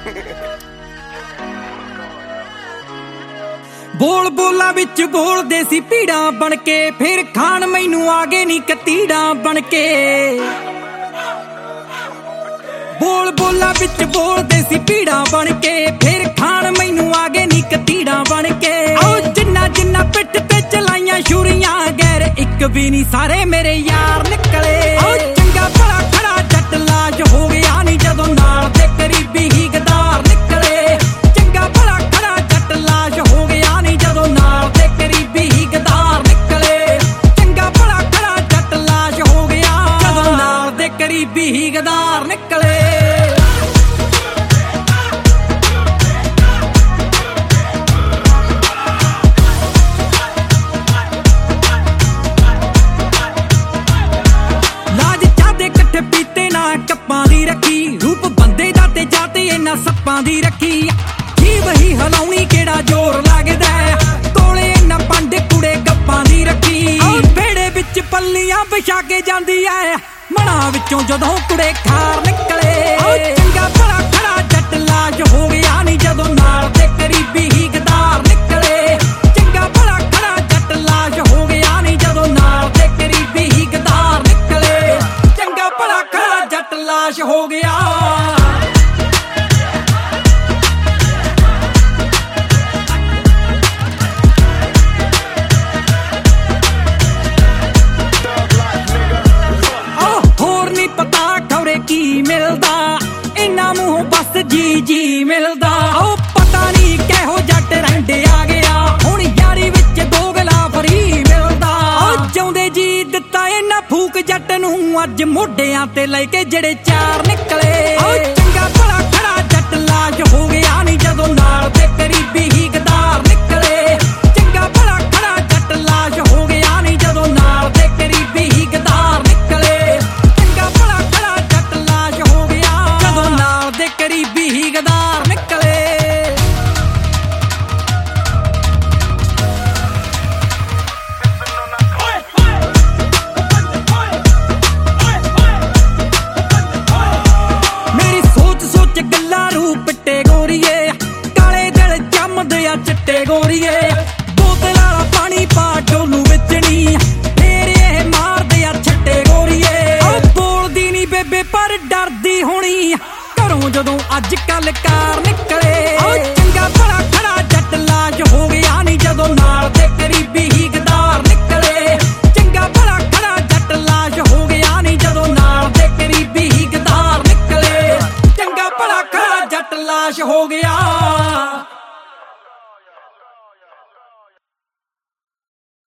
बोल बोला विच बोलदे सी भीड़ां बन के, फिर खान मैनू आगे नी कतीड़ां बन के। बोल बोला विच बोलदे सी भीड़ां बन के, फिर खान मैनू आगे नी कतीड़ां बन के। ओ जिन्ना जिन्ना पिट ते चलाइयां छुरियां, गैर इक भी नी सारे मेरे यार निकले। ओ चंगा भला खड़ा जट लाश हो गया नी जदों नाल दे करीबी ही गदार निकले। चंगा भला खड़ा जट लाश हो गया नी जदों नाल दे करीबी ही गदार निकले। चंगा भला खड़ा जट लाश हो गया जदों नाल दे करीबी ही गदार निकले। रूप बंदे दा ते जाते इन्ना सप्पां दी रखी, की वही हलाउणी केड़ा जोर लगदा, कोले इन्ना पंड कुड़े गप्पां दी रखी। बेड़े विच पल्लियां बिछा के जांदी ऐ, मना विचों जदों कुड़े खार निकले। चंगा भला खड़ा जट लाश हो गया नी जदों नाल दे करीबी ही गदार निकले। चंगा भला खड़ा जट लाश हो गया नी जदों नाल दे करीबी ही गदार निकले। चंगा भला खड़ा जट लाश हो गया। होर नी पता खौरे की मिलदा, इन्ना मूंह बस जी जी मिलदा। ओ पता नी कैहो जट रंडे आ गया, हुण यारी विच दोगला फरी मिलदा। ओ जाउंदे जी दित्ता इन्ना फूक जट नूं, अज मोढियां ते ले के जेड़े चार निकले। चंगा भला खड़ा जट लाश हो गया नी जदों नाल दे करीबी ही गदार निकले। चंगा भला खड़ा जट लाश हो गया नी जदों नाल दे करीबी ही गदार निकले। चंगा भला खड़ा जट लाश हो गया जदों नाल दे करीबी ही गदार निकले। चिट्टे गोरीए बोतल वाला पानी पा डोलू विच नी, फिर ये मार दिया छिट्टे गोरीए। बोलदी नी बेबे पर डरदी होनी, घरों जदों अज कल कार निकले। चंगा भला खड़ा जट लाश हो गया नी जदों नाल दे करीबी ही गदार निकले। चंगा भला खड़ा जट लाश हो गया नी जदों नाल दे करीबी ही गदार निकले। चंगा भला खड़ा जट लाश हो गया।